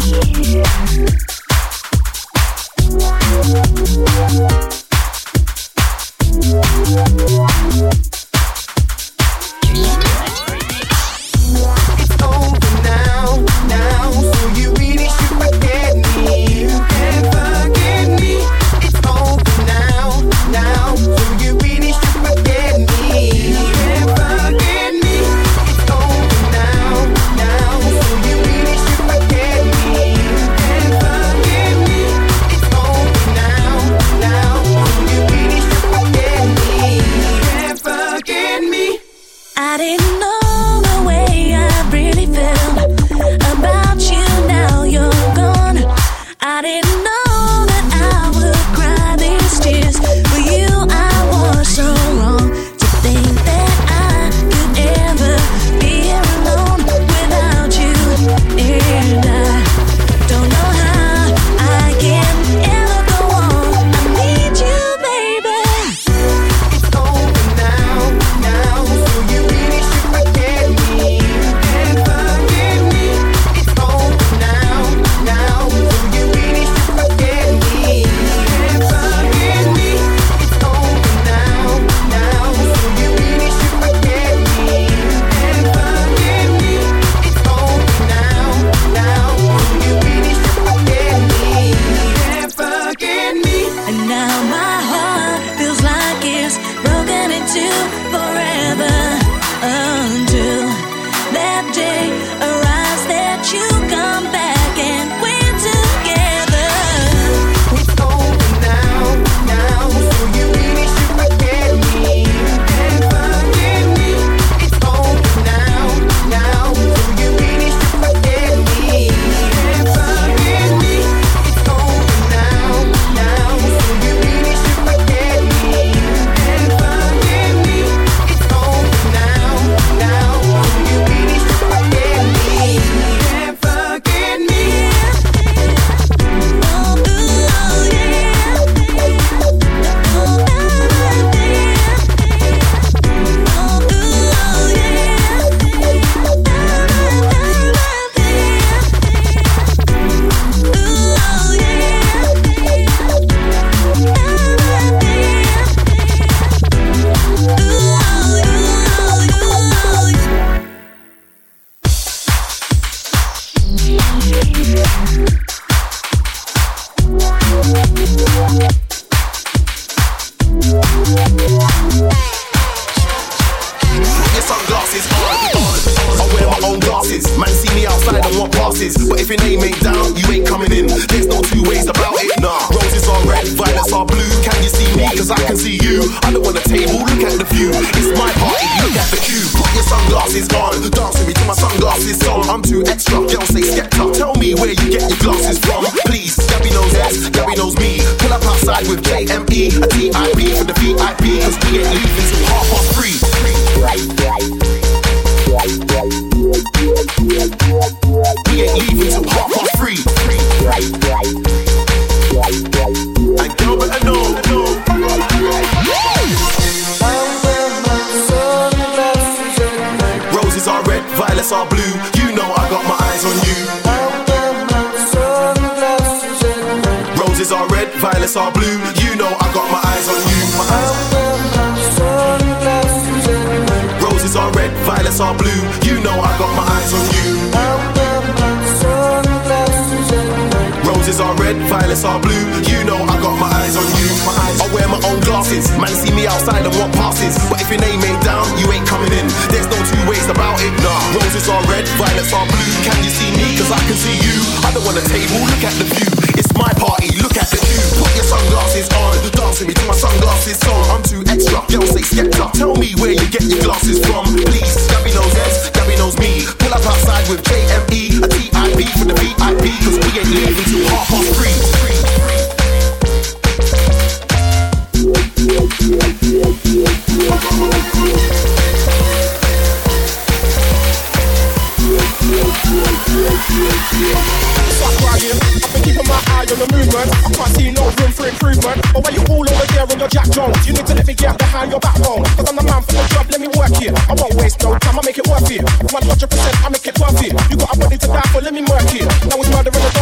100%, I make it worth it. You got a body to die for, let me work it. Now it's murder in the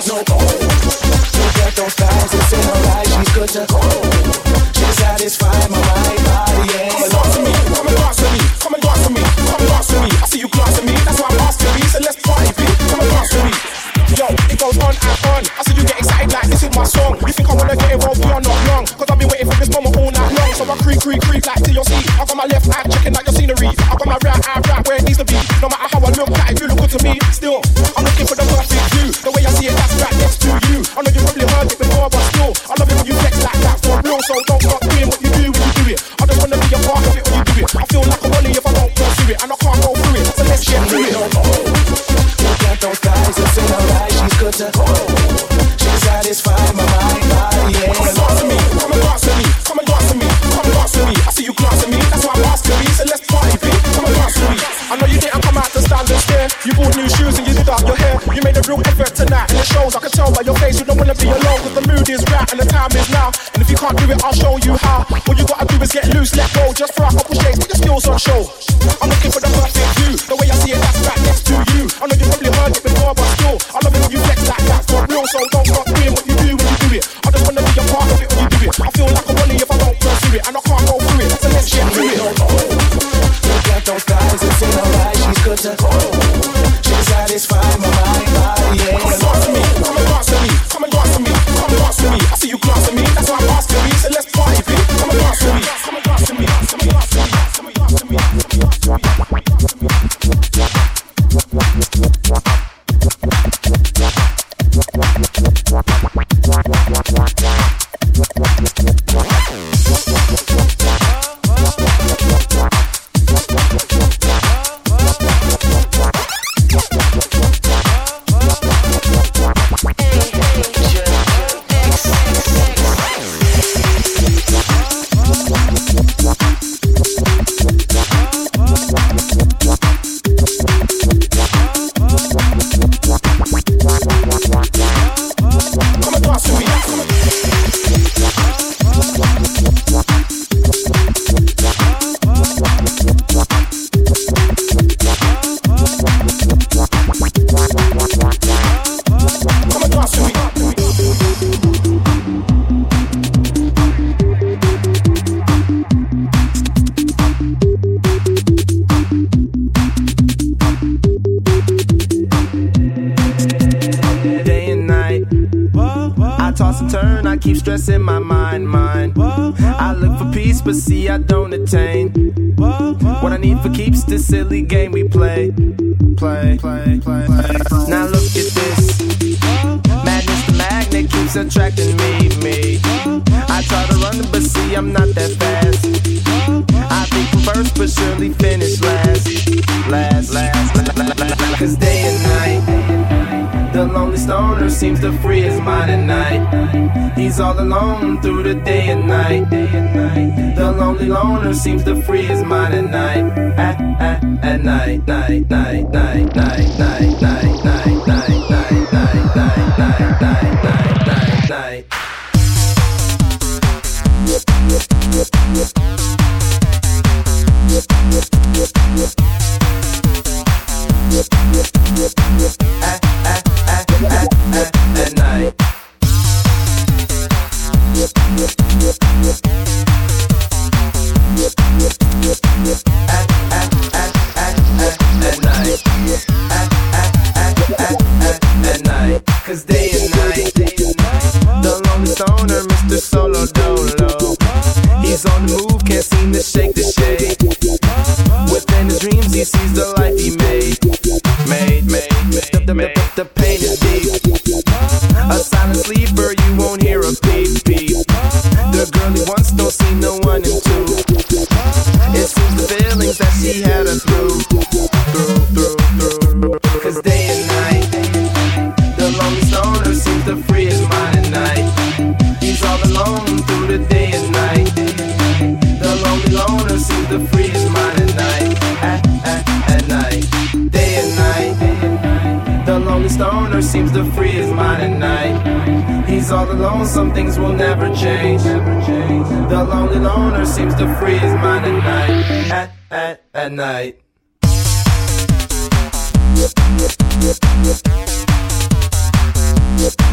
so look at those thighs, it's in her eyes, she's good to go. She satisfies my mind, body, and come and dance to me, come and dance to me, come and dance to me, come and dance to me. I see you glancing me, that's why I'm asking me. So let's party, B, come and dance to me. Yo, it goes on and on. I see you get excited like this is my song. You think I wanna get involved? You're not long. Cause I've been waiting for this moment all night long. So I creep like to your seat. I got my left eye checking out your scenery. I got my right eye right where it needs to be. No matter how I look at it, you look good to me. Still, I'm looking for the perfect view. The way I see it, that's right next to you. I know you probably heard it before, but still, I love it when you flex like that for real. So don't stop doing what you do when you do it. I just wanna be a part of it when you do it. I feel like a money if I don't pursue it, and I can't go through it. So let's get to it. Look at those thighs, it's in her eyes, she's good to go. She satisfies my mind, body, and come and dance to me, come and dance to me, come and dance to me, come and dance to me. I see you glancing me, that's why I'm asking me. So let's party, B, come and dance to me. I know you didn't come out to stand and stare. You bought new shoes and you did up your hair. You made a real effort tonight, and it shows. I can tell by your face you don't wanna be alone, cause the mood is right and the time is now. And if you can't do it, I'll show you how. All you gotta do is get loose, let go, just for a couple shakes, put your skills on show. I'm looking for the perfect view. The way I see it, that's right next to you. I know you probably heard it before, but still, I love it when you flex like that for real. So don't stop doing what you do when you do it. I just wanna be a part of it when you do it. I feel like a money if I don't pursue it, and I can't go through it. So let's get to it. look at those thighs, it's in her eyes, she's good to go. She satisfies my mind, body, and come and dance to me, come and dance to me, come and dance to me, come and dance to me. I see you glancing me, that's why I'm asking me. So let's party, B, come and dance to me, come and dance to me, come and dance to me, come and dance to me, come and dance to me, come and dance to me. Keep stressing my mind. I look for peace, but see I don't attain. What I need for keeps this silly game we play. Now look at this. Madness, the magnet keeps attracting me. I try to run, but see I'm not that fast. I think I'm first, but surely finish last. Cause day and night, the lonely stoner seems to free his mind at night. He's all alone through the day and night. The lonely loner seems to free his mind at night. At night. Cause day and night, the lonely stoner, Mr. Solo Dolo, he's on the move, can't seem to shake the shade. Within his dreams, he sees the life he made. The pain is deep. A silent sleeper, you won't hear a beep. The girl he wants don't see no one in two. It seems the feelings that she had her through. Cause day and night, the lonely stoner seems to free his mind at night. He's all alone through the day and night. The lonely loner seems to free his mind at night. At night, day and night. The lonely stoner seems to free his mind at night. He's all alone, some things will never change. The lonely loner seems to free his mind at night. At night. Yep.